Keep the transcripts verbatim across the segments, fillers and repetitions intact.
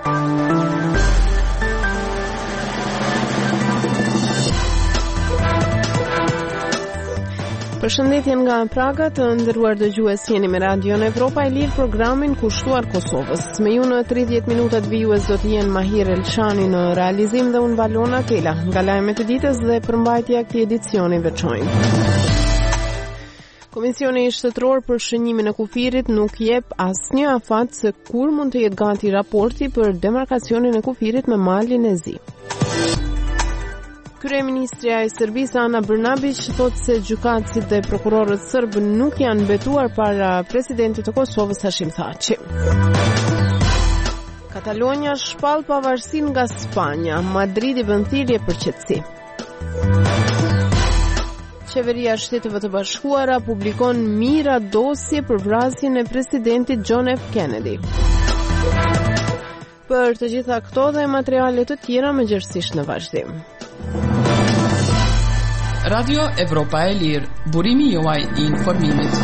Përshëndetje nga Praga, të nderuar dëgjues, jeni me Radion Evropa e Lirë, programin kushtuar Kosovës. Me ju në tridhjetë minutat vijues do të jenë Mahir Elshani në realizim dhe unë Valona Tela, nga lajmet e ditës dhe përmbajtja e këtij edicioni veçojnë. Komisioni Shtetëror për Shënimin e kufirit nuk jep asnjë afat se kur mund të jetë gati raporti për demarkacionin e kufirit me malin e Zi. Kryeministrja e Serbisë Ana Brnabić thotë se gjykatësit dhe prokurorët serb nuk janë mbetuar para presidentit të Kosovës Hashim Thaçi. Katalonja shpall pavarësinë nga Spanja, Madridi bën thirrje për qetësi. Qeveria e Shteteve të Bashkuara publikon mira dosje për vrasjen e presidentit John F. Kennedy. Për të gjitha këto dhe materiale të tjera mëngjesisht në vazhdim. Radio Evropa e Lirë, burimi juaj i informimit.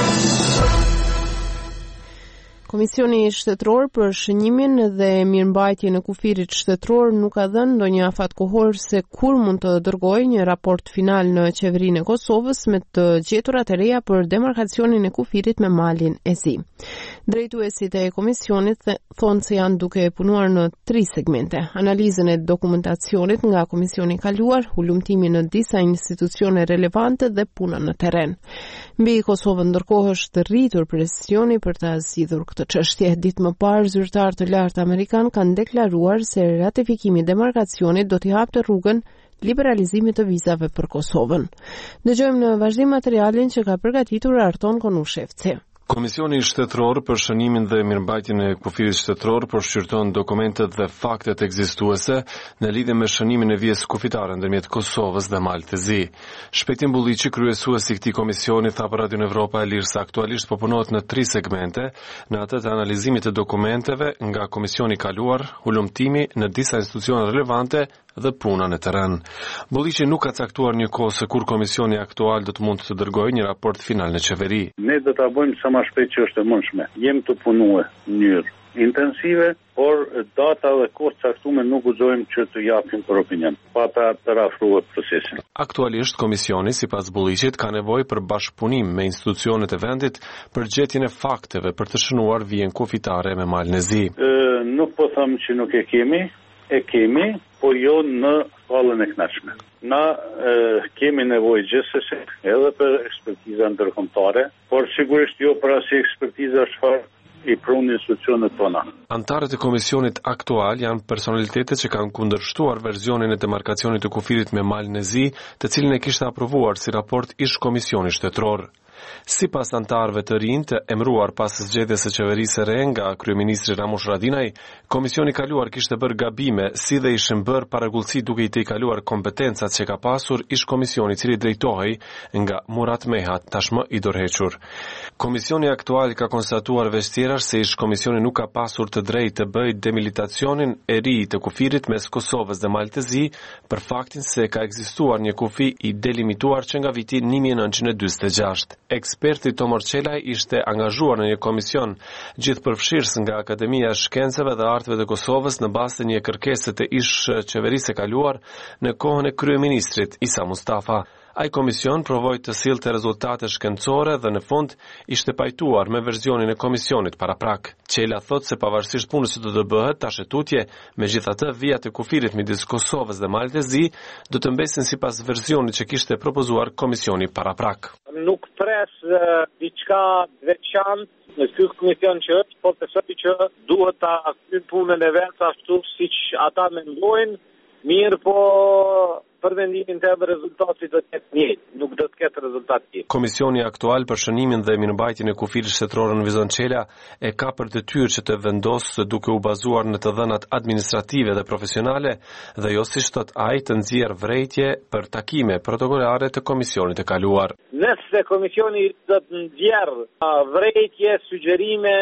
Komisioni Shtetëror për Shënimin dhe Mirëmbajtjen e Kufirit Shtetëror nuk ka dhënë ndonjë afat kohor se kur mund të dërgojë një raport final në qeverinë e Kosovës me të gjeturat e reja për demarkacionin e kufirit me malin e Zi. Drejtuesit e komisionit thonë se janë duke punuar në tri segmente: analizën e dokumentacionit nga komisioni i kaluar, hulumtimin në disa institucione relevante dhe punën në terren. Mbi Kosovën ndërkohë është rritur presioni për të zgjidhur këtë çështje. Ditë më parë, zyrtarë të lartë amerikan kanë deklaruar se ratifikimi i demarkacionit do t'i hapte rrugën liberalizimit të vizave për Kosovën. Dëgjojmë në vazhdim materialin që ka përgatitur Arton Konushevci. Komisioni Shtetëror për Shënimin dhe Mirëmbajtjen e Kufirit Shtetëror përshqyrton dokumentet dhe faktet ekzistuese në lidhje me shënimin e vijës kufitare ndërmjet Kosovës dhe Malës së Zi. Shpetin Bulliqi, kryesuesi i këtij komisioni, tha për Radion Evropa e Lirë se aktualisht po punohet në tri segmente, në atë të analizimit të dokumenteve nga komisioni i kaluar, hulumtimi në disa institucione relevante dhe puna në terren. Bulliqi nuk ka caktuar një kohë se kur komisioni aktual do të mund të dërgojë një raport final në qeveri. Ne do ta bëjmë sa më shpejt që është e mundshme. Jem të punuar në mënyrë intensive, por data dhe kohë caktuar nuk guxojmë që të japim për opinion, pa ta parafruar procesin. Aktualisht komisioni, sipas Bulliqit, ka nevojë për bashkëpunim me institucionet e vendit për gjetjen e fakteve për të shënuar vijën kufitare me malin e Zi. Ë, nuk po them që nuk e kemi, e kemi, po jo në fallën e kënaqshme. Na e, kemi nevojë gjithsesi edhe për ekspertiza ndërkombëtare, por sigurisht jo për asnjë ekspertizë çfarë i prunë institucionet tona. Antarët e komisionit aktual janë personalitetet që kanë kundërshtuar versionin e demarkacionit të kufirit me malin e Zi, të cilin e kishte aprovuar si raport ish komisioni shtetëror. Sipas antarëve të rinj të emëruar pas zgjedhjes së qeverisë së re nga kryeministri Ramush Haradinaj, komisioni i kaluar kishte bërë gabime, si dhe ishin bërë paragullësi duke i të kaluar kompetencat që ka pasur ish komisioni i cili drejtohej nga Murat Mehat, tashmë i dorëhequr. Komisioni aktual ka konstatuar veç tjerash se ish komisioni nuk ka pasur të drejtë të bëjë demilitacionin e ri të kufirit mes Kosovës dhe Malës së Zi për faktin se ka ekzistuar një kufi i delimituar që nga viti një mijë e nëntëqind e dyzet e gjashtë. Eksperti Tomor Çelaj ishte angazhuar në një komision gjithëpërfshirës nga Akademia e Shkencave dhe Arteve të Kosovës në bazë të një kërkese të ish qeverisë së kaluar në kohën e kryeministrit Isa Mustafa. Ai komision provoi të sillte rezultate shkencore dhe në fund ishte pajtuar me versionin e komisionit paraprak. Çela thotë se pavarësisht punës që do të bëhet tash e tutje, megjithatë vijat e kufirit midis Kosovës dhe Malës së Zi do të mbesin sipas versionit që kishte propozuar komisioni paraprak. Nuk pres uh, diçka veçantë në ky komision që është, por besoj që duhet ta kryejnë punën e vet ashtu siç ata mendojnë, mirë po për vendimin të edhe rezultati do të ketë njëjtë, nuk do të ketë rezultat tjetër. Komisioni aktual për shënimin dhe mirëmbajtjen e kufirit shtetëror në Vizon Çela e ka për detyrë që të vendosë duke u bazuar në të dhënat administrative dhe profesionale dhe jo siç thot ai të nxjerrë vërejtje për takime protokolare të komisionit të kaluar. Nëse komisioni do të nxjerrë vërejtje, sugjerime,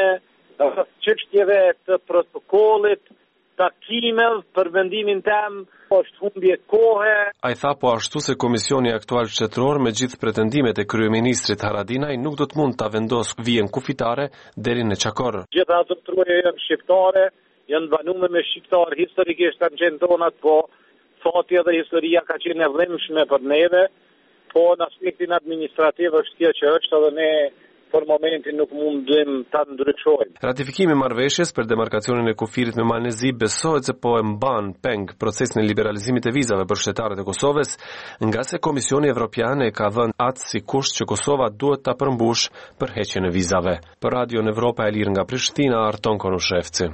çështjeve të protokollit, takimeve për vendimin tim, është humbje kohe. Ai tha po ashtu se komisioni aktual shtetëror me gjithë pretendimet e kryeministrit Haradinaj nuk do të mund ta vendosë vijën kufitare deri në Çakor. Gjithë ato troje janë shqiptare, janë banuar me shqiptar historikisht kanë qenë tonat, po fati edhe historia ka qenë e vlefshme për neve, po në aspektin administrativ është kjo që është edhe ne për momentin nuk mundim ta ndryshojmë. Ratifikimi i marrëveshjes për demarkacionin e kufirit me Malnezi besohet se po e mban peng procesin e liberalizimit të vizave për shtetarët e Kosovës, nga se Komisioni Evropian e ka dhënë atë si kusht që Kosova duhet ta përmbush për heqjen e vizave. Për Radio Evropa e Lirë nga Prishtina, Arton Konushevci.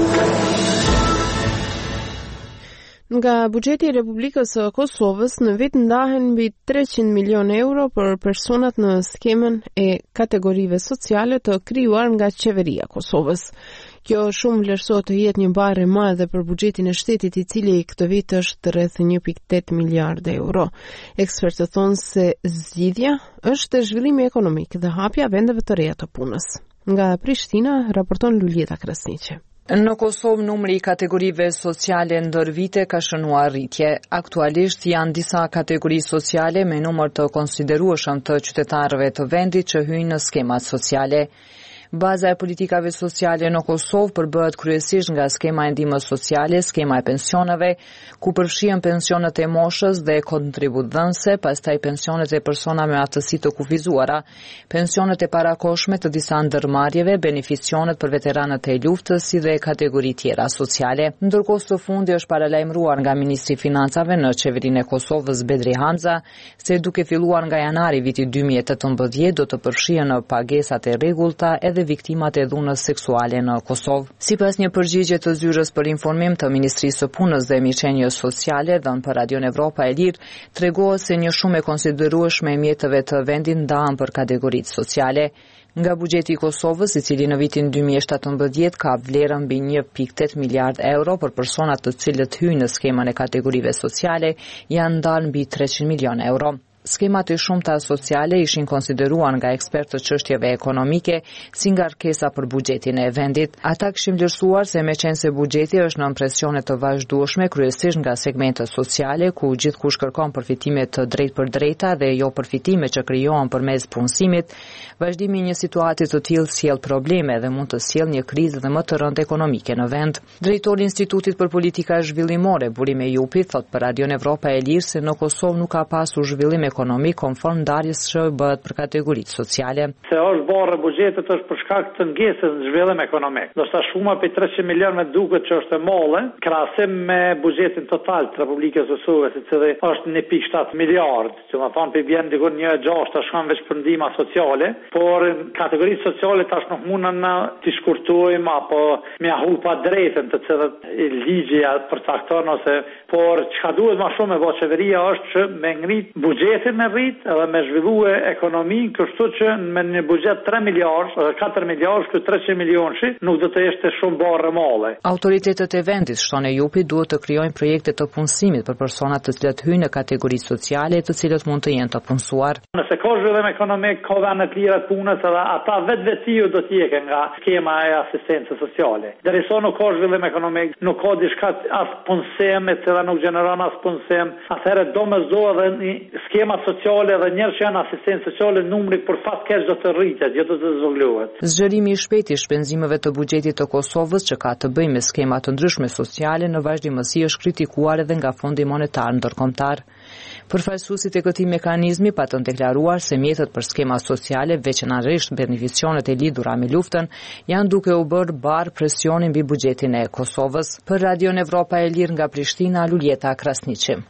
Nga buxheti i Republikës së Kosovës në vit ndahen mbi treqind milion euro për personat në skemën e kategorive sociale të krijuar nga qeveria e Kosovës. Kjo shumë vlerësohet të jetë një barë e madhe për buxhetin e shtetit, i cili këtë vit është rreth një pikë tetë miliardë euro. Ekspertët thonë se zgjidhja është zhvillimi ekonomik dhe hapja vendeve të reja të punës. Nga Prishtina raporton Luljeta Krasniqi. Në Kosovë numri i kategorive sociale ndër vite ka shënuar rritje. Aktualisht janë disa kategori sociale me numër të konsiderueshëm të qytetarëve të vendit që hyjnë në skemat sociale. Baza e politikave sociale në Kosovë përbëhet kryesisht nga skema e ndihmës sociale, skema e pensioneve, ku përfshihen pensionet e moshës dhe kontributdhënëse, pastaj pensionet e persona me aftësi të kufizuara, pensionet e parakohshme të disa ndërmarrjeve, beneficionet për veteranët e luftës si dhe kategori tjera sociale. Ndërkohë së fundi është paralajmëruar nga Ministri i Financave në qeverinë e Kosovës Bedri Hamza se duke filluar nga janari vitit dy mijë e tetëmbëdhjetë do të përfshihen në pagesat e rregullta edhe viktimat e dhunës seksuale në Kosovë. Sipas një përgjigje të zyrës për informim të Ministrisë së Punës dhe Mirëqenies Sociale dhënë për Radio Evropa e Lirë, tregohet se një shumë e konsiderueshme e mjeteve të vendit ndahen për kategoritë sociale. Nga buxheti i Kosovës, i cili në vitin dy mijë e shtatëmbëdhjetë ka vlerën mbi një pikë tetë miliardë euro për personat të cilët hyjnë në skemën e kategorive sociale, janë ndarë mbi treqind milion euro. Skemat e shumta sociale ishin konsideruar nga ekspertët çështjeve ekonomike si ngarkesa për buxhetin e vendit. Ata kishin vlerësuar se meqense buxheti është nën presione të vazhdueshme, kryesisht nga segmentet sociale, ku gjithkush kërkon përfitime të drejtpërdrejta dhe jo përfitime që krijohen përmes punësimit, vazhdimi i një situate të tillë sjell probleme dhe mund të sjellë një krizë dhe më të rëndë ekonomike në vend. Drejtori i Institutit për Politika Zhvillimore, Burim Ejupi, thot për Radio Evropa e Lirë se në Kosovë nuk ka pasur zhvillim ekonomik konform ndarjes që bëhet për kategoritë sociale. Se është barë buxhetit është për shkak të ngesës në zhvillim ekonomik. Do të shuma për treqind milion me duket që është e molle, krahasim me buxhetin total të Republikës së Kosovës, i cili është një pikë shtatë miliard, që më thonë për vjen diku një e gjashtë shkon veç për ndihma sociale, por kategoritë sociale tash nuk mundën të shkurtojmë apo me ahu pa drejtën të cilët ligji përcakton ose por çka duhet më shumë e bëjë qeveria është që me ngrit buxhetin me rrit edhe me zhvillue ekonominë, kështu që me një buxhet tre miliardë edhe katër miliardë, këtu treqind milionë nuk do të ishte shumë barë molle. Autoritetet e vendit, shton Ejupi, duhet të krijojnë projekte të punësimit për personat të cilët hyjnë në kategori sociale, të cilët mund të jenë të punësuar. Nëse ka zhvillim ekonomik, ka vende të lira të punës, edhe ata vetvetiu do të jekën nga skema e asistencës sociale. Derisa nuk ka zhvillim ekonomik, nuk ka diçka as punësim, e cila nuk gjeneron as punësim, atëherë domosdoshmë edhe një skema sociale dhe njerëz që janë asistencë sociale numri për fat keq do të rritet, jo do të zvogëlohet. Zgjerimi i shpejtë i shpenzimeve të buxhetit të Kosovës që ka të bëjë me skema të ndryshme sociale në vazhdimësi është kritikuar edhe nga Fondi Monetar Ndërkombëtar. Përfaqësuesit e këtij mekanizmi patën deklaruar se mjetet për skema sociale, veçanërisht beneficionet e lidhura me luftën, janë duke u bërë bar presionin mbi buxhetin e Kosovës. Për Radio Evropa e Lirë nga Prishtina, Luljeta Krasniqi.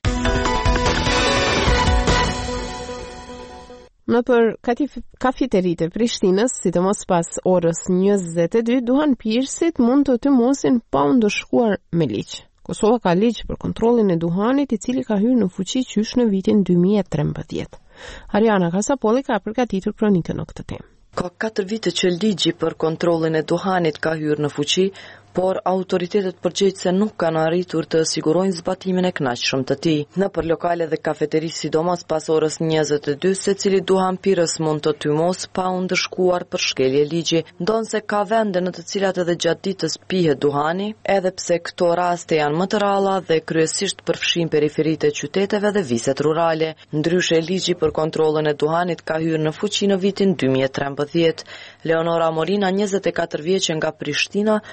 Në për kafeteritë e Prishtinës, sidomos pas orës njëzet e dy, duhan pirësit mund të tymosin pa u ndëshkuar me ligj. Kosova ka ligj për kontrollin e duhanit, i cili ka hyrë në fuqi qysh në vitin dy mijë e trembëdhjetë. Ariana Kasapolli ka përgatitur kronikën në këtë temë. Ka katër vite që ligji për kontrollin e duhanit ka hyrë në fuqi, por autoritetet përgjegjëse nuk kanë arritur të sigurojnë zbatimin e kënaqshëm të tij. Në për lokale dhe kafeteri, sidomos pas orës njëzet e dy, secili duhan pirës mund të tymos pa u ndëshkuar për shkelje ligji, ndonse ka vende në të cilat edhe gjatë ditës pihet duhani, edhe pse këto raste janë më të rralla dhe kryesisht përfshin periferitë e qyteteve dhe viset rurale. Ndryshe, ligji për kontrollin e duhanit ka hyrë në fuqi në vitin dy mijë e trembëdhjetë. Leonora Morina, njëzet e katër vjeçe nga Prishtina, thot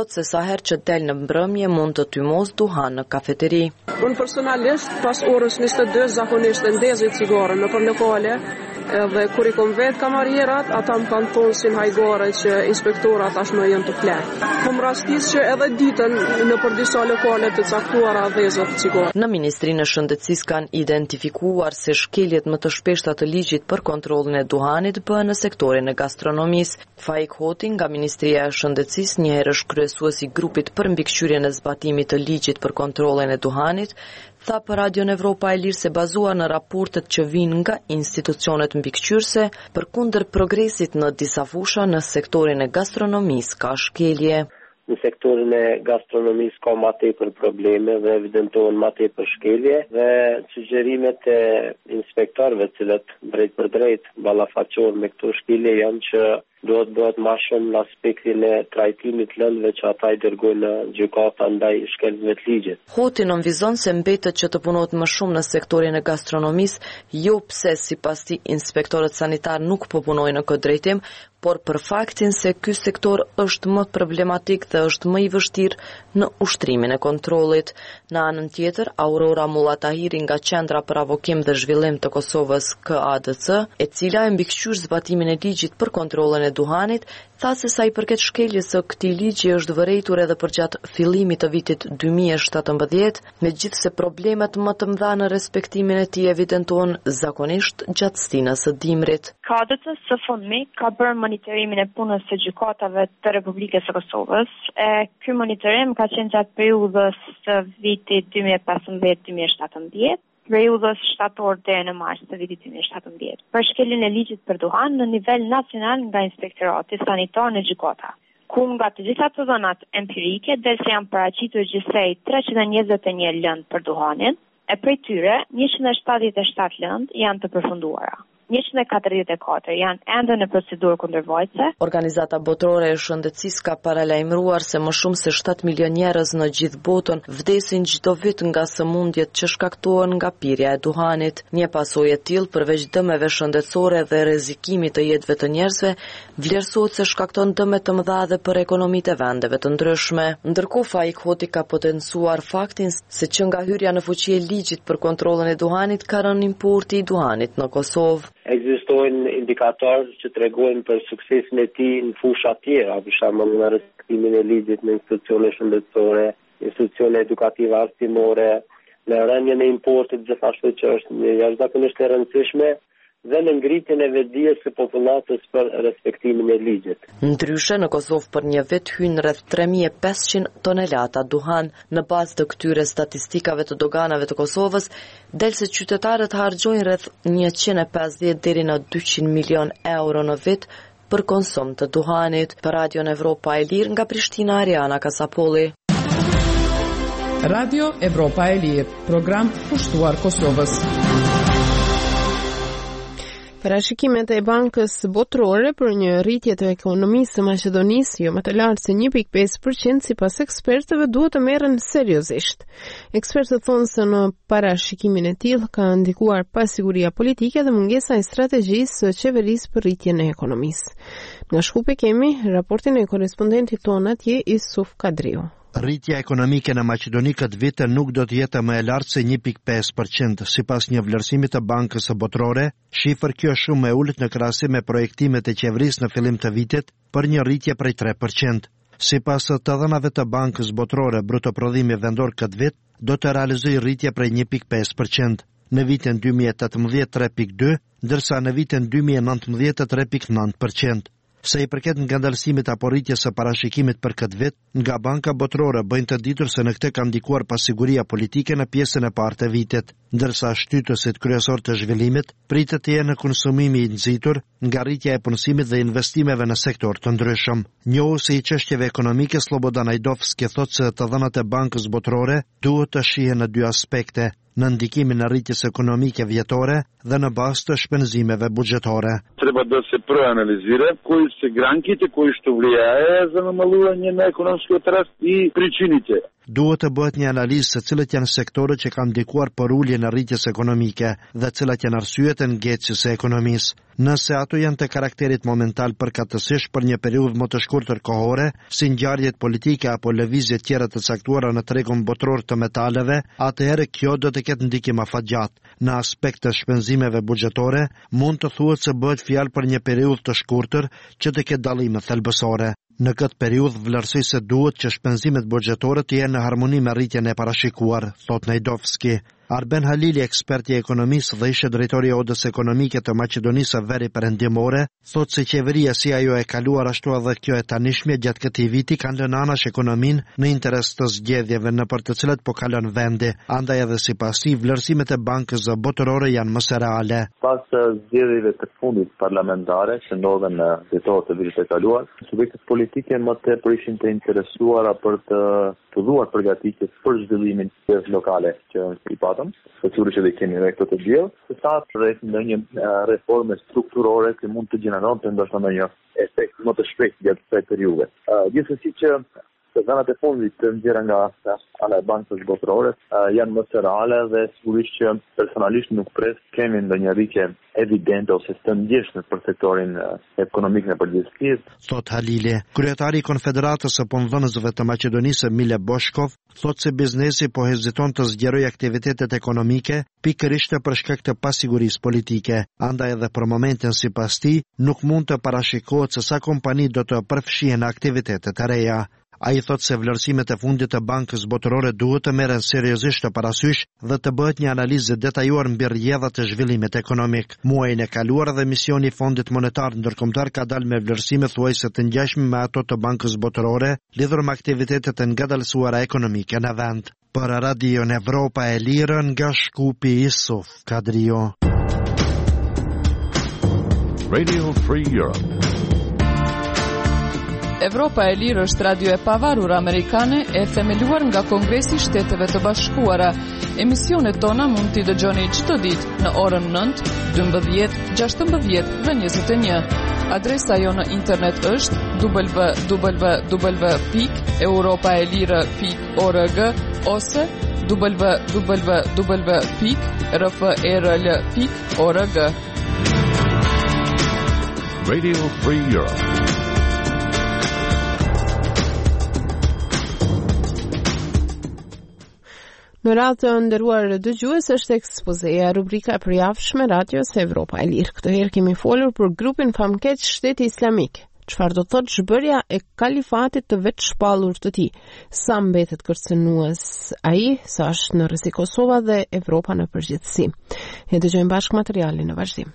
thot se sa herë që del në mbrëmje mund të tymos duhan në kafeteri. Unë personalisht pas orës njëzet e dy zakonisht e ndezi cigare në për lokale, edhe kur i kom vetë kamarierat, ata më kanë thonë si në hajgare që inspektorat ashtë më jenë të fletë. Kom rastis që edhe ditën në për disa lokale të caktuara dhezët cigare. Në Ministrinë e Shëndetësisë kanë identifikuar se shkeljet më të shpeshta të ligjit për kontrollin e duhanit bëhen në sektorin e gastronomisë. Faik Hoti nga Ministria e Shëndetësisë, një herë është kryesuesi grupit për mbikëqyrjen e zbatimit të ligjit për kontrollin e duhanit, tha për Radion Evropa e Lirë se bazuar në raportet që vinë nga institucionet mbikëqyrëse, përkundër progresit në disa fusha në sektorin e gastronomisë ka shkelje. Në sektorin e gastronomisë ka ma tepër probleme dhe evidentohen ma tepër shkelje dhe sugjerimet e inspektorëve, cilët drejt për drejt ballafaqohen me këto shkelje janë që duhet bëhet ma shumë në aspektin e trajtimit lëndëve që ata i dërgojnë në gjykata ndaj shkelësve të ligjit. Hoti nënvizon se mbetet që të punohet më shumë në sektorin e gastronomisë, jo pse sipas tij inspektorët sanitar nuk po punojnë në këtë drejtim, por për faktin se ky sektor është më problematik dhe është më i vështirë në ushtrimin e kontrollit. Në anën tjetër, Aurora Mullatahiri nga Qendra për Avokim dhe Zhvillim të Kosovës K A D C, e cila e mbikëqyr zbatimin e ligjit për kontrollin e duhanit, tha se sa i përket shkeljes së këtij ligji është vërejtur edhe përgjatë fillimit të vitit dy mijë e shtatëmbëdhjetë, megjithse problemet më të mëdha në respektimin e tij evidentohen zakonisht gjatë stinës së dimrit. K A D C së fundmi ka bërë monitorimin e punës së gjykatave të Republikës së Kosovës. E ky monitorim ka qenë gjatë periudhës së vitit dy mijë e pesëmbëdhjetë dy mijë e shtatëmbëdhjetë, periudhës shtator deri në mars të vitit dy mijë e shtatëmbëdhjetë, për shkeljen e ligjit për duhan në nivel nacional nga Inspektorati Sanitar në gjykata, ku nga të gjitha të dhënat empirike del se janë paraqitur gjithsej treqind e njëzet e një lëndë për duhanin, e prej tyre njëqind e shtatëdhjetë e shtatë lëndë janë të përfunduara. njëqind e katërdhjetë e katër janë ende në procedurë kundërvojtëse. Organizata botërore e shëndetësisë ka paralajmëruar se më shumë se shtatë milion njerëz në gjithë botën vdesin çdo vit nga sëmundjet që shkaktohen nga pirja e duhanit. Një pasojë e tillë përveç dëmeve shëndetësore dhe rrezikimit të jetëve të njerëzve, vlerësohet se shkakton dëme të mëdha edhe për ekonomitë e vendeve të ndryshme. Ndërkohë Faik Hoti ka potencuar faktin se që nga hyrja në fuqi e ligjit për kontrollin e duhanit ka rënë importi i duhanit në Kosovë. Ekzistojnë indikatorë që tregojnë për suksesin e tij në fusha të tjera, për shembull në respektimin e ligjit në institucione shëndetësore, institucione edukative arsimore, në rënien e importit gjithashtu që është një jashtëzakonisht e rëndësishme, dhe në ngritjen e vetdijes së popullatës për respektimin e ligjit. Ndryshe, në Kosovë për një vit hyn rreth tre mijë e pesëqind tonelata duhan. Në bazë të këtyre statistikave të doganave të Kosovës, del se qytetarët harxojnë rreth njëqind e pesëdhjetë deri në dyqind milion euro në vit për konsum të duhanit. Për Radion Evropa e Lirë nga Prishtina, Ariana Kasapolli. Radio Evropa e Lirë, program pushtuar Kosovës. Parashikimet e Bankës Botërore për një rritje të ekonomisë së Maqedonisë jo më të lartë se një pikë pesë përqind sipas ekspertëve duhet të merren seriozisht. Ekspertët thonë se në parashikimin e tillë ka ndikuar pasiguria politike dhe mungesa e strategjisë së qeverisë për rritjen e ekonomisë. Nga Shkupe kemi raportin e korrespondentit tonë atje Isuf Kadriu. Rritja ekonomike në Maqedoni këtë vit nuk do të jetë më e lartë se një pikë pesë përqind, sipas një vlerësimi të Bankës së Botërore. Shifër kjo është shumë e ulët në krahasim me projektimet e qeverisë në fillim të vitit për një rritje prej tre përqind. Sipas të dhënave të Bankës Botërore, bruto prodhimi vendor këtë vit do të realizojë rritje prej një pikë pesë përqind. Në vitin dy mijë e tetëmbëdhjetë tre pikë dy, ndërsa në vitin dy mijë e nëntëmbëdhjetë tre pikë nëntë përqind. Se i përket ngandëlsimit apo rritjes së parashikimit për këtë vit, nga Banka Botërore bëjnë të ditur se në këtë ka ndikuar pasiguria politike në pjesën e parë të vitit, ndërsa shtytësit kryesor të zhvillimit pritet të jenë konsumimi i nxitur nga rritja e punësimit dhe investimeve në sektor të ndryshëm. Njohuesi i çështjeve ekonomike Slobodan Ajdovski thotë se të dhënat e Bankës Botërore duhet të shihen në dy aspekte: në ndikimin e rritjes ekonomike vjetore dhe në bazë të shpenzimeve buxhetore. Treba да се проанализира кои се гранките кои што влијае за намалување на економскиот раст и причините. Duhet të bëhet një analizë se cilët janë sektorët që kanë ndikuar për uljen e rritjes ekonomike dhe cilat janë arsyet e ngecjes së ekonomisë. nëse ato janë të karakterit momental përkatësisht për një periudhë më të shkurtër kohore, si ngjarjet politike apo lëvizjet tjera të caktuara në tregun botror të metaleve, atëherë kjo do të ketë ndikim afatgjat. Në aspekt të shpenzimeve buxhetore, mund të thuhet se bëhet fjalë për një periudhë të shkurtër që të ketë dallime thelbësore. Në këtë periudhë vlerësoj se duhet që shpenzimet buxhetore të jenë në harmoni me rritjen e parashikuar, thot Najdovski. Arben Halili, eksperti i ekonomisë dhe ishte drejtori i Odës Ekonomike të Maqedonisë së Veri Perëndimore, thot se qeveria si ajo e kaluar ashtu edhe kjo e tanishme gjatë këtij viti kanë lënë anash ekonominë në interes të zgjedhjeve në për të cilat po kalon vendi, andaj edhe sipas tij vlerësimet e bankës botërore janë më së reale. Pas zgjedhjeve të fundit parlamentare që ndodhen në tetor të vitit të kaluar, subjektet politike më tepër ishin të interesuara për të filluar përgatitjes për zhvillimin e lokale që i patëm, procedurë që dhe kemi me këto të gjithë, se sa rreth ndonjë reforme strukturore që mund të gjeneronte ndoshta ndonjë efekt më të shpejtë gjatë kësaj periudhe. Gjithsesi që dhënat e fundit të nxjerra nga ana e bankës botërore janë më së reale dhe sigurisht që personalisht nuk pres kemi ndonjë rritje evidente ose të ndjeshme për sektorin ekonomik në përgjithësi. Thot Halili, kryetari i Konfederatës së Punëdhënësve të Maqedonisë Mile Boshkov, thot se biznesi po heziton të zgjerojë aktivitetet ekonomike pikërisht për shkak të pasigurisë politike. Andaj edhe për momentin sipas tij nuk mund të parashikohet se sa kompani do të përfshihen në aktivitetet e reja. A i thot se vlerësimet e fundit të bankës botërore duhet të merren seriozisht të parasysh dhe të bëhet një analizë detajuar mbi rrjedhat e zhvillimit ekonomik. Muajin e kaluar dhe misioni i Fondit Monetar Ndërkombëtar ka dalë me vlerësime thuajse të ngjashme me ato të bankës botërore lidhur me aktivitetet e ngadalësuara ekonomike në vend. Për Radio Evropa e Lirë nga Shkupi Isuf Kadrio. Radio Free Europe. Evropa e Lirë është radio e pavarur amerikane e themeluar nga Kongresi i Shteteve të Bashkuara. Emisionet tona mund t'i dëgjoni çdo ditë në orën nëntë, dymbëdhjetë, gjashtëmbëdhjetë dhe njëzet e një. Adresa jo në internet është w w w pikë europaelire pikë org ose w w w pikë r f e r l pikë org. Radio Free Europe. Në radhë të nderuar dëgjues është ekspozeja rubrika e përjavshme Radios Evropa e Lirë. Këtë herë kemi folur për grupin famkeq Shteti Islamik. Çfarë do thotë zhbërja e kalifatit të vetë shpallur të tij? Sa mbetet kërcënues ai, sa është në rrezik Kosova dhe Evropa në përgjithësi? E dëgjojmë bashkë materialin në vazhdim.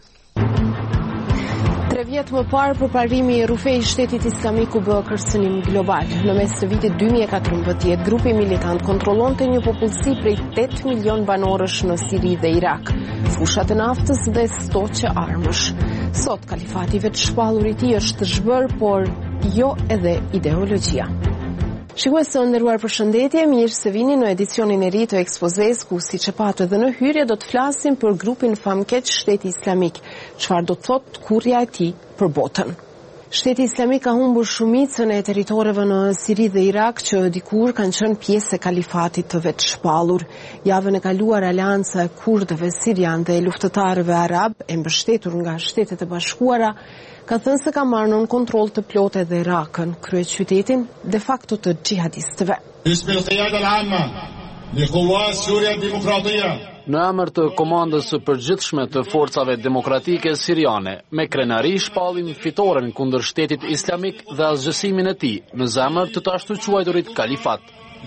Tre vjet më parë përparimi i rufej Shtetit Islamik u bë kërcënim global. Në mes të vitit dy mijë e katërmbëdhjetë, grupi militant kontrollonte një popullsi prej tetë milion banorësh në Siri dhe Irak, fushat e naftës dhe stoqe armësh. Sot kalifati vetë shpallur i tij është zhbër, por jo edhe ideologjia. Shikues të nderuar, përshëndetje, mirë se vini në edicionin e ri të ekspozes ku siç e patë edhe në hyrje do të flasim për grupin famkeq Shteti Islamik. Çfarë do të thotë kurrja e tij për botën? Shteti Islamik ka humbur shumicën e territoreve në Siri dhe Irak që dikur kanë qenë pjesë e kalifatit të vetë shpallur. Javën e kaluar Aleanca e Kurdëve Sirian dhe luftëtarëve arab e mbështetur nga Shtetet e Bashkuara ka thënë se ka marrë nën kontroll të plotë edhe Irakën, kryeqytetin de facto të xhihadistëve. Në emër të komandës së përgjithshme të forcave demokratike siriane, me krenari shpallim fitoren kundër Shtetit Islamik dhe asgjësimin e tij në zemër të të ashtu quajturit kalifat.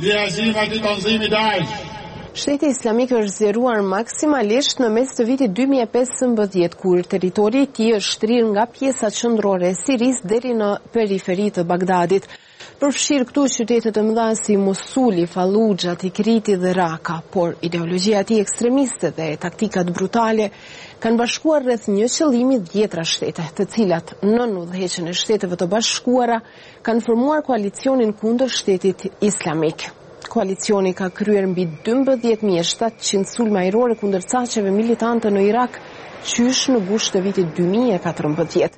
Shteti Islamik është zgjeruar maksimalisht në mes të vitit dy mijë e pesëmbëdhjetë, kur territori i tij është shtrirë nga pjesa qendrore e Sirisë deri në periferi të Bagdadit. Përfshirë këtu qytete të mëdha si Mosuli, Falluxha, Tikriti dhe Raka, por ideologjia e tij ekstremiste dhe taktikat brutale kanë bashkuar rreth një qëllimi dhjetra shtete, të cilat nën udhëheqjen e Shteteve të Bashkuara kanë formuar koalicionin kundër Shtetit Islamik. Koalicioni ka kryer mbi dymbëdhjetë mijë e shtatëqind sulme ajrore kundër caqeve militante në Irak, qysh në gusht të vitit dy mijë e katërmbëdhjetë.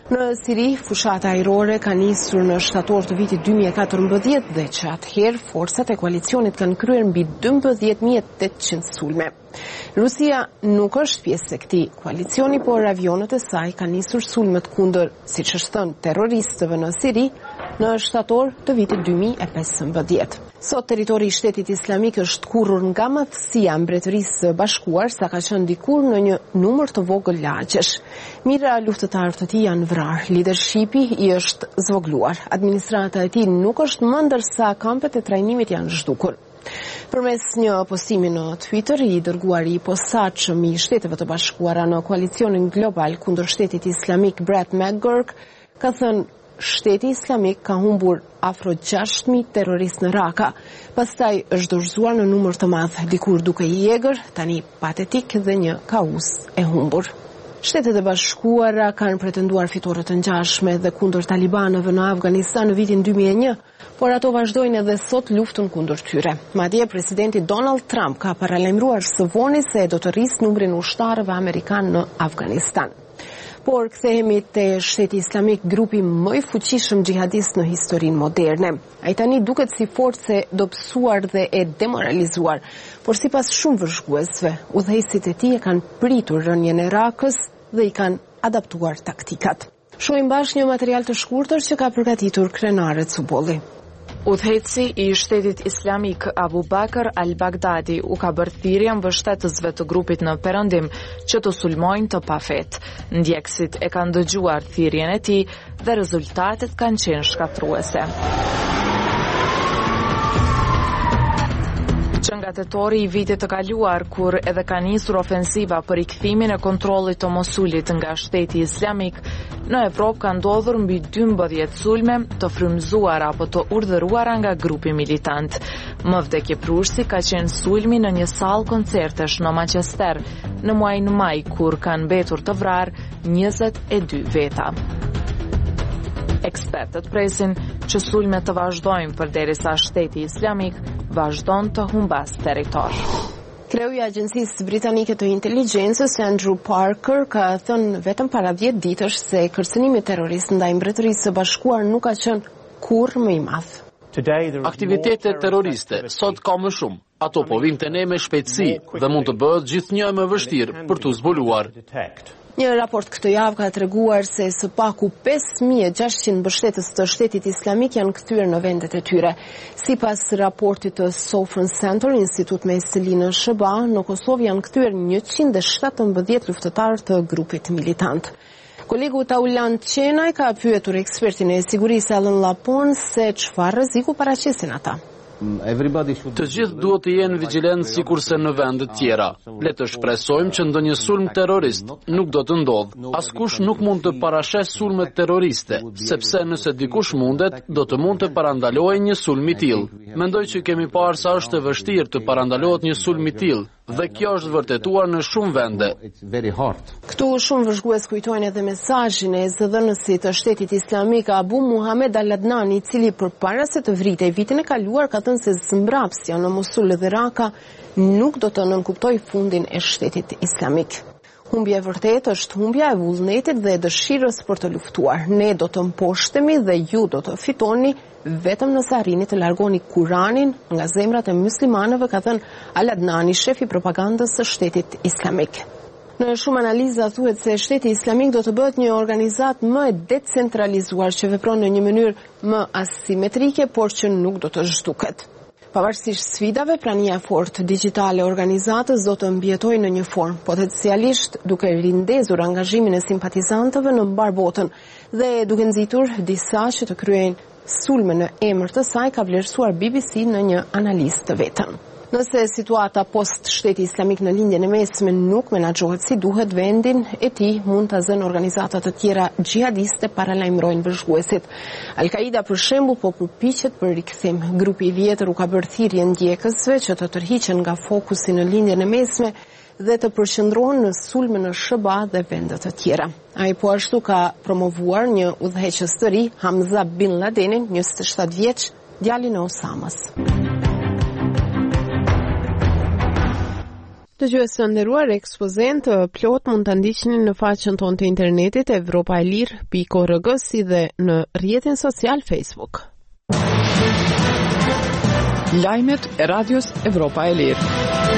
Në Siri, fushata ajrore ka nisur në shtator të vitit dy mijë e katërmbëdhjetë dhe që atëherë forcat e koalicionit kanë kryer mbi dymbëdhjetë mijë e tetëqind sulme. Rusia nuk është pjesë e këtij koalicioni, por avionët e saj kanë nisur sulmet kundër, siç është thënë, terroristëve në Siri në shtator të vitit dy mijë e pesëmbëdhjetë. Sot territori i Shtetit Islamik është kurrur nga madhësia e Mbretërisë së Bashkuar, sa ka qenë dikur në një numër të vogël lagjesh. Mira luftëtarë të tij janë vrarë, leadershipi i është zvogluar, administrata e tij nuk është më, ndërsa kampet e trajnimit janë zhdukur. Përmes një postimi në Twitter, i dërguari i posaçëm i Shteteve të Bashkuara në koalicionin global kundër Shtetit Islamik, Brett McGurk, ka thënë: Shteti Islamik ka humbur afro gjashtë mijë terroristë në Raka, pastaj është dorëzuar në numër të madh, dikur duke i egër, tani patetik dhe një kaos e humbur. Shtetet e Bashkuara kanë pretenduar fitore të ngjashme dhe kundër talibanëve në Afganistan në vitin dy mijë e një, por ato vazhdojnë edhe sot luftën kundër tyre. Madje presidenti Donald Trump ka paralajmëruar së voni se do të rrisë numrin ushtarëve amerikan në Afganistan. Por kthehemi te Shteti Islamik, grupi më i fuqishëm xhihadist në historinë moderne. Ai tani duket si forcë dobësuar dhe e demoralizuar, por sipas shumë vëzhguesve, udhëheqësit e tij e kanë pritur rënien e Rakës dhe i kanë adaptuar taktikat. Shohim bashkë një material të shkurtër që ka përgatitur Krenare Cubolli. Udhëheqësi i Shtetit Islamik Abu Bakr al-Baghdadi u ka bërë thirrje mbështetësve të grupit në perëndim që të sulmojnë të pafet. Ndjekësit e kanë dëgjuar thirrjen e tij dhe rezultatet kanë qenë shkatruese. Që nga tetori i vitit të kaluar, kur edhe ka nisur ofensiva për rikthimin e kontrollit të Mosulit nga Shteti Islamik, në Evropë ka ndodhur mbi dymbëdhjetë sulme të frymëzuara apo të urdhëruara nga grupi militant. Më vdekjepruesi ka qenë sulmi në një sallë koncertesh në Manchester në muajin maj, kur kanë mbetur të vrarë njëzet e dy veta. Ekspertët presin që sulmet të vazhdojnë përderisa Shteti Islamik vazhdon të humbas territor. Kreu i Agjencisë Britanike të Inteligjencës, Andrew Parker, ka thënë vetëm para dhjetë ditësh se kërcënimi terrorist ndaj Mbretërisë së Bashkuar nuk ka qenë kurrë më i madh. Aktivitetet terroriste sot ka më shumë. Ato po vijnë te ne me shpejtësi dhe mund të bëhet gjithnjë më vështirë për t'u zbuluar. Një raport këtë javë ka treguar se së paku pesë mijë e gjashtëqind mbështetës të Shtetit Islamik janë kthyer në vendet e tyre. Sipas raportit të Southern Center, institut me selinë Sh B A, në Kosovë janë kthyer njëqind e shtatëmbëdhjetë luftëtarë të grupit militant. Kolegu Taulant Qenaj ka pyetur ekspertin e sigurisë Alan Lapon se çfarë rreziku paraqesin ata. Të gjithë duhet të jenë vigjilentë sikurse në vende të tjera. Le të shpresojmë që ndonjë sulm terrorist nuk do të ndodhë. Askush nuk mund të parashes sulme terroriste, sepse nëse dikush mundet, do të mund të parandalojë një sulm i tillë. Mendoj që kemi parë sa është e vështirë të parandalohet një sulm i tillë, dhe kjo është vërtetuar në shumë vende. Këtu shumë vëzhgues kujtojnë edhe mesazhin e zëdhënësit të Shtetit Islamik Abu Muhammad al-Adnani, i cili përpara se të vritej vitin e kaluar ka thënë se zmbrapsja në Mosul dhe Raka nuk do të nënkuptojë fundin e Shtetit Islamik. Humbja e vërtetë është humbja e vullnetit dhe e dëshirës për të luftuar. Ne do të mposhtemi dhe ju do të fitoni vetëm nëse arrini të largoni Kuranin nga zemrat e muslimanëve, ka thënë Al-Adnani, shefi propagandës së Shtetit Islamik. Në shumë analiza thuhet se Shteti Islamik do të bëhet një organizat më e decentralizuar që vepron në një mënyrë më asimetrike, por që nuk do të zhduket. Pavarësisht sfidave, prania fort digjitale e organizatës do të mbjetojë në një formë, potencialisht duke rindezur angazhimin e simpatizantëve në mbar botën dhe duke nxitur disa që të kryejnë sulme në emër të saj, ka vlerësuar B B C në një analizë të vetëm. Nëse situata post Shteti Islamik në lindjen e mesme nuk menaxhohet si duhet, vendin e tij mund ta zënë organizata të tjera xhihadiste, paralajmërojnë vëzhguesit. Al-Qaida për shembull po përpiqet për rikthim. Grupi i vjetër u ka bërë thirrje ndjekësve që të tërhiqen nga fokusi në lindjen e mesme dhe të përqendrohen në sulme në Sh B A dhe vende të tjera. Ai po ashtu ka promovuar një udhëheqës të ri, Hamza bin Ladenin, njëzet e shtatë vjeç, djalin e Osamës. Dëgjues të nderuar, ekspozen të plot mund ta ndiqni në faqen tonë të internetit evropailir pikë org si dhe në rrjetin social Facebook. Lajmet e radios Evropa e Lirë.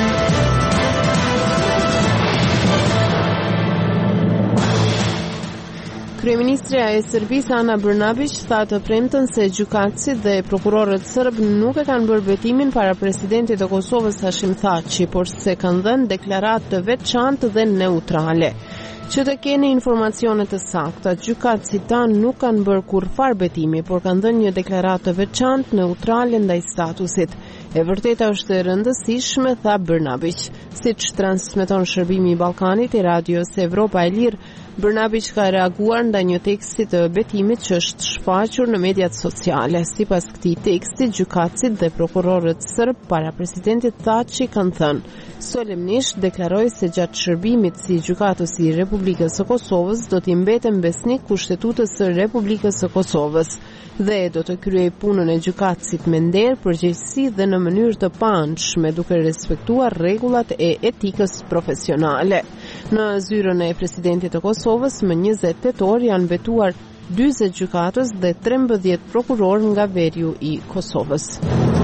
Kryeministrja e Serbisë Ana Brnabić tha të premten se gjykatësit dhe prokurorët serb nuk e kanë bërë betimin para presidentit të Kosovës Hashim Thaçi, por se kanë dhënë deklaratë të veçantë dhe neutrale. Që të keni informacione të sakta, gjykatësit tanë nuk kanë bërë kurrfarë betimi, por kanë dhënë një deklaratë të veçantë neutrale ndaj statusit. E vërteta është e rëndësishme, tha Brnabić. Siç transmeton Shërbimi i Ballkanit i radios Evropa e Lirë, Brnabić ka reaguar ndaj një teksti të betimit që është shfaqur në mediat sociale. Sipas këtij teksti, gjykatësit dhe prokurorët serb para presidentit Thaçi kanë thënë: "Solemnisht deklaroj se gjatë shërbimit si gjykatës i Republikës së Kosovës do t'i mbetem besnik Kushtetutës së Republikës së Kosovës dhe do të kryej punën e gjykatësit me nder, përgjegjësi dhe në mënyrë të paanshme, duke respektuar rregullat e etikës profesionale." Në zyrën e presidentit të Kosovës, më njëzet tetor janë betuar dyzet gjykatës dhe trembëdhjetë prokuror nga veriu i Kosovës.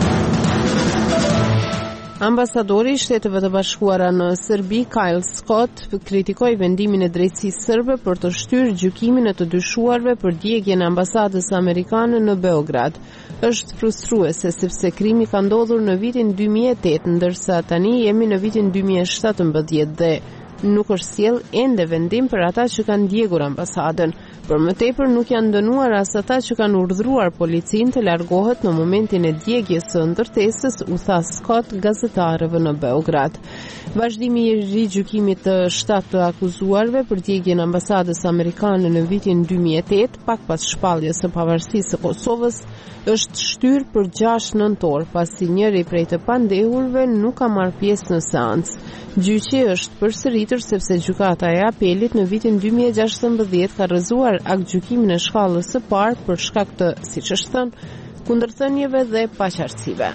Ambasadori i Shteteve të Bashkuara në Serbi, Kyle Scott, kritikoi vendimin e drejtësisë serbe për të shtyrë gjykimin e të dyshuarve për djegjen e ambasadës amerikane në Beograd. Është frustruese sepse krimi ka ndodhur në vitin dy mijë e tetë, ndërsa tani jemi në vitin dy mijë e shtatëmbëdhjetë dhe nuk është sjell ende vendim për ata që kanë djegur ambasadën. Për më tepër nuk janë dënuar as ata që kanë urdhëruar policinë të largohet në momentin e djegjes së ndërtesës, u tha Scott gazetarëve në Beograd. Vazhdimi i rigjykimit të shtatë të akuzuarve për djegjen e ambasadës amerikane në vitin dy mijë e tetë, pak pas shpalljes së pavarësisë së Kosovës, është shtyrë për gjashtë nëntor, pasi njëri prej të pandehurve nuk ka marrë pjesë në seancë. Gjyqi është përsëritur sepse gjykata e apelit në vitin dy mijë e gjashtëmbëdhjetë ka rrëzuar aktgjykimin e shkallës së parë për shkak të, siç është thënë, kundërthënieve dhe paqartësive.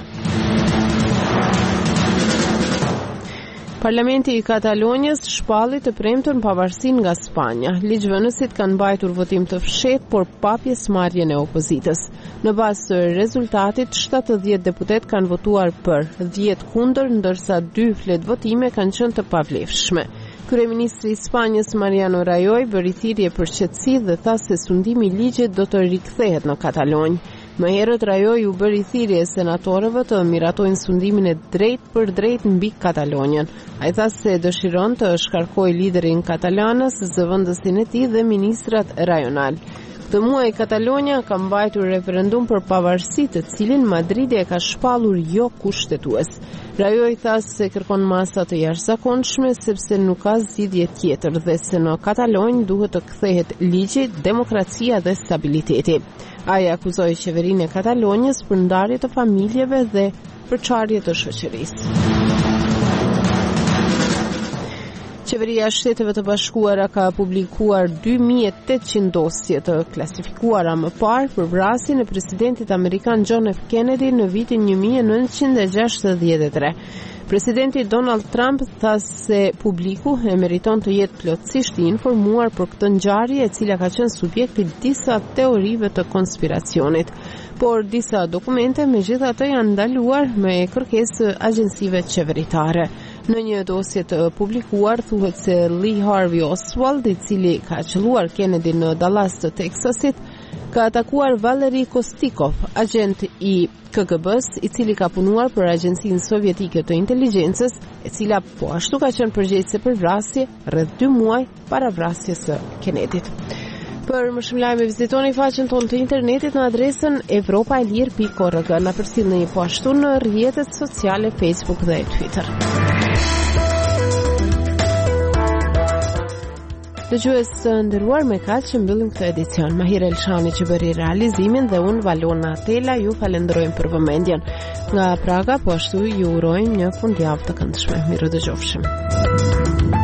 Parlamenti i Katalonjës shpalli të premtën pavarësinë nga Spanja. Ligjvënësit kanë mbajtur votim të fshehtë, por pa pjesëmarrjen e opozitës. Në bazë të rezultatit, shtatëdhjetë deputet kanë votuar për, dhjetë kundër, ndërsa dy flet votime kanë qenë të pavlefshme. Kryeministri i Spanjës Mariano Rajoy bëri thirrje për qetësi dhe tha se sundimi i ligjit do të rikthehet në Katalonjë. Më herët Rajoy u bëri thirrje senatorëve të miratojnë sundimin e drejt për drejt mbi Katalonjën. Ai tha se dëshiron të shkarkojë liderin katalanës, zëvendësin e tij dhe ministrat rajonal. Këtë muaj Katalonja ka mbajtur referendum për pavarësi, të cilin Madridi e ka shpallur jo kushtetues. Rajoy tha se kërkon masa të jashtëzakonshme sepse nuk ka zgjidhje tjetër dhe se në Katalonjë duhet të kthehet ligji, demokracia dhe stabiliteti. Ai akuzoi qeverinë e Katalonjës për ndarje të familjeve dhe përçarje të shoqërisë. Qeveria e Shteteve të Bashkuara ka publikuar dy mijë e tetëqind dosje të klasifikuara më parë për vrasjen e presidentit amerikan John F. Kennedy në vitin një mijë e nëntëqind e gjashtëdhjetë e tre. Presidenti Donald Trump tha se publiku e meriton të jetë plotësisht i informuar për këtë ngjarje e cila ka qenë subjekti disa teorive të konspiracionit. Por disa dokumente megjithatë janë ndaluar me kërkesë të agjencive qeveritare. Në një dosje të publikuar thuhet se Lee Harvey Oswald, i cili ka qelluar Kennedy në Dallas të Teksasit, ka atakuar Valery Kostikov, agent i K G B-s, i cili ka punuar për Agjencinë Sovjetike të Inteligjencës, e cila po ashtu ka qenë përgjegjëse për vrasje rreth dy muaj para vrasjes së Kennedy-t. Për më shumë lajme vizitoni faqen tonë të internetit në adresën evropailir pikë org. Na përcjellni po ashtu në rrjetet sociale Facebook dhe Twitter. Dëgjues të nderuar, me kaq që mbyllim këtë edicion. Mahir Elshani që bëri realizimin dhe unë Valona Atela ju falenderojmë për vëmendjen. Nga Praga po ashtu ju urojmë një fundjavë të këndshme. Mirë dëgjofshim.